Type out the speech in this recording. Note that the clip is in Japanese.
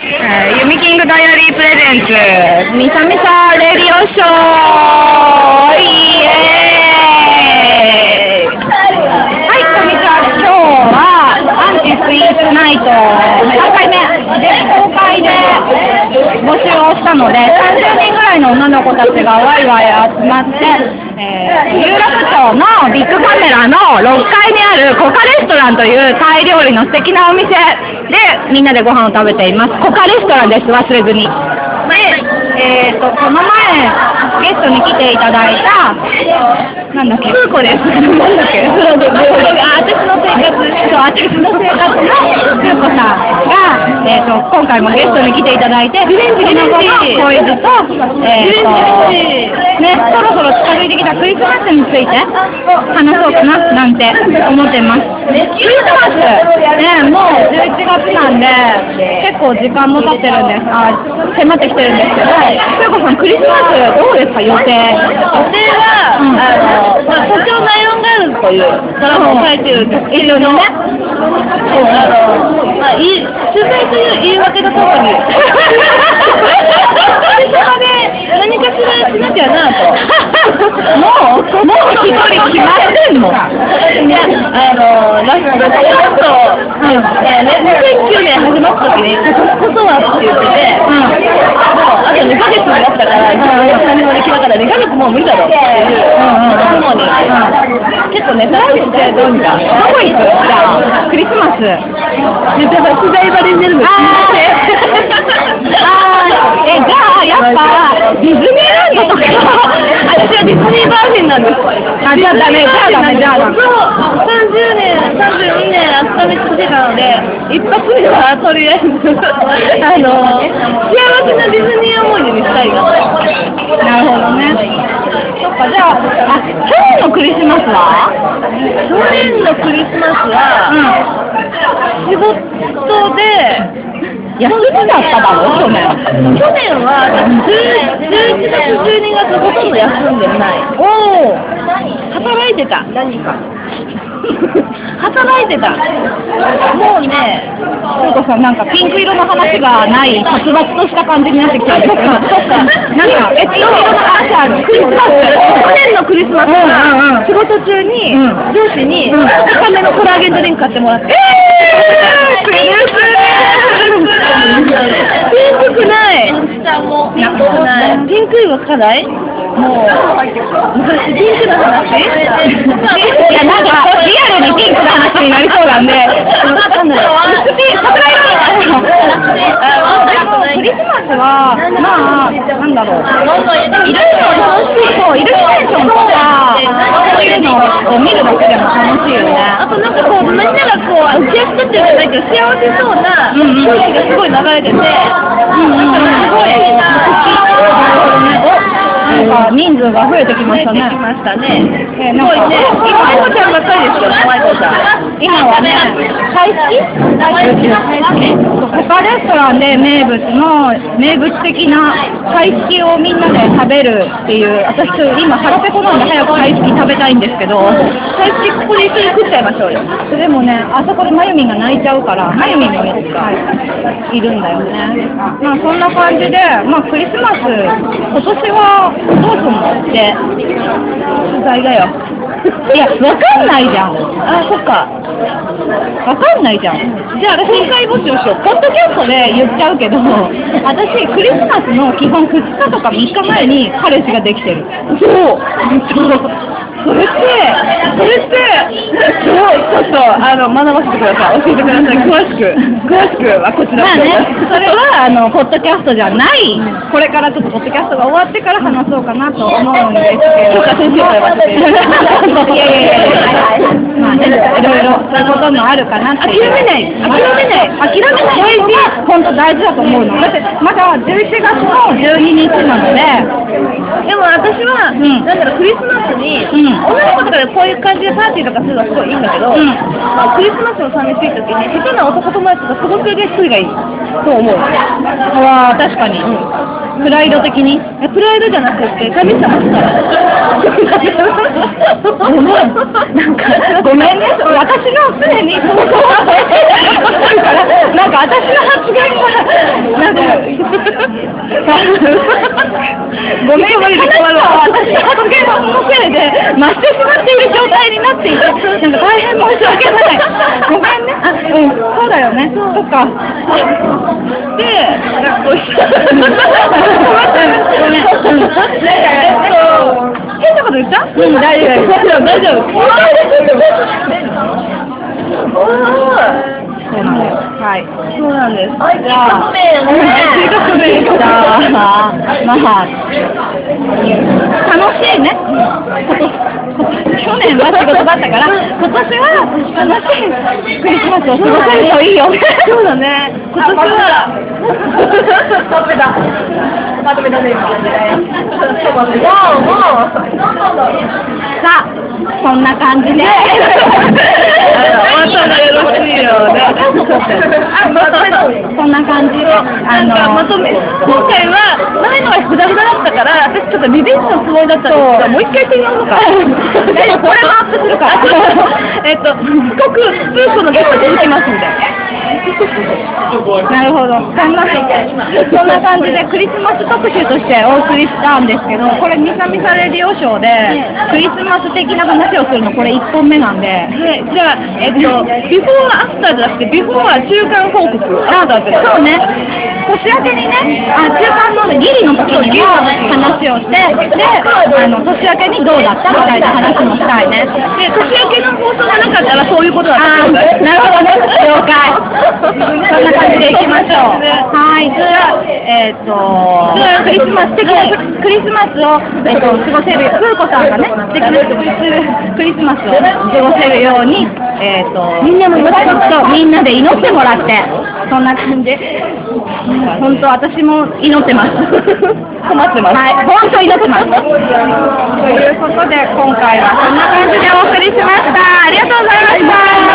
ユミキングダイアリープレゼンツミサミサレディオショーイエーイ。はい、こんにちは。今日はアンチスイーツナイト3回目で公開で募集をしたので30人ぐらいの女の子たちがワイワイ集まって有楽町のビッグカメラの6階にあるコカレストランというタイ料理の素敵なお店でみんなでご飯を食べています。コカレストランです、忘れずに。で、この前ゲストに来ていただいたなんだっけ、フーコです。なんだっけ、私の生活のフーコさんが、今回もゲストに来ていただいて、リベンジのこのコイズと、そろそろ近づいてきたクリスマスについて話そうかななんて思ってます。クリスマスね、もう11月なんで結構時間も経ってるんです。迫ってきてるんですけど、ふうこさんクリスマスどうですか？予定は、都庁ナイロンガールズというドラマを書いてる特集のね、取材という言い訳とともにそこで何かしらしなきゃなともう一人決まってんの？いや、ラスト2009年始まった時にことはって言ってて、もうあと2ヶ月になったから何もできなかったら2ヶ月もう無理だろっていうともに結構ネタとしてどうにかどこ行く？じゃあクリスマスネタが取材場で寝るのじゃあやっぱディズニーランドとか私はディズニーバージンなんです。 じゃあダメそう32年温め続けたので一発目はとりあえず幸せなディズニー思い出にしたいな。 なるほどね。そっか、じゃあ去年のクリスマスは？ 去年のクリスマスは、仕事で休みだっただろ、去年は11月12月ほとんど休んでない。働いてた。何か働いてた。もうね、 ふうこさんなんかピンク色の話がない殺伐とした感じになってきたんですか？なんかピンク色の話ある。 クリスマス、去年のクリスマスは仕事中に上司に高めのコラーゲンドリンク買ってもらって。ピンクくない。ピンクいわからい？もう昔ピンクの話？ いやなんかリアルにピンクの話になりそうなんで、クリスマスはまあなんだろう、イルミネーションとかそういうのを見るだけでも楽しいよね。 あとなんかこうみんながこう浮き足立ってるじゃないけど幸せそうな空気がすごい流れてて、すごいなんか人数が増えてきましたね。 すごいね。今なんか舞子ちゃんばっかりですよ、舞子ちゃん。 今はね、コカレストランで名物的なタイ式をみんなで食べるっていう、私今腹ペコなんで早くタイ式食べたいんですけど、 タイ式ここで一緒に食っちゃいましょうよ。 でもね、あそこでまゆみんが泣いちゃうから、まゆみんもいるんだよね。まあそんな感じで、まあクリスマス、今年はどうすんのって取材だよ。いや、わかんないじゃん。 そっか。 わかんないじゃん。じゃあ私、公開募集しよう。ポッドキャストで言っちゃうけど、私、クリスマスの基本2日とか3日前に彼氏ができてる。そう。それって、ちょっと、学ばせてください。教えてください。詳しくはこちら。まあね、それは、ポッドキャストじゃない、これからちょっとポッドキャストが終わってから話そうかなと思うんですけど。 先生から言わせて。 いや。まあね、いろいろそういうこともあるかなって。諦めない。大事。本当大事だと思うの。だって、まだ11月の12日なので、 でも私は、なんだろう、クリスマスに、女の子とかでこういう感じでパーティーとかするのはすごいいいんだけど、クリスマスの寂しい時に下手な男友達とか過ごすだけ一人がいいと思う。 確かに。プライド的に？ プライドじゃなくて神様だから。 ごめんね。私の常になんか私の発言が増してしまっている状態になっていて、なんか大変申し訳ない。ごめんね。そうだよね。そっか。 で、ごめん。 変なこと言った？ 大丈夫。 そうなんです。はい。 そうなんです。 じゃあ、まあ、楽しいね。去年は仕事だったから、今年は楽しいクリスマスを過ごせるといいよね。 そうだね。今年は、まとめたね、今。 さあ、そんな感じで。そんな感じで、 まとめ、今回は前のはグダグダだったから、私ちょっとリベンジのつもりだったんですけど、もう一回やってみようか。 これもアップするから。 すごくスープの結果続きますんで。 なるほど。そんな感じでクリスマス特集としてお送りしたんですけど、これミサミサレディオショーでクリスマス的な話をするのこれ1本目なんで、 じゃあ、ビフォーアフターじゃなくて、ビフォーは中間報告。 そうね。年明けにね、中間のギリの時にも話をして、で、年明けにどうだったみたいな話もしたいね。 で、年明けの放送がなかったらそういうことだった。 なるほどね。了解。そんな感じでいきましょう。はい。じゃあ、クリスマス的なクリスマスを、過ごせる、プーコさんがね、素敵なクリスマスを過ごせるように、みんなもみんなで祈ってもらって、そんな感じ。本当私も祈ってます。 困ってます。 はい、本当祈ってます。ということで、今回はこんな感じでお送りしました。ありがとうございました。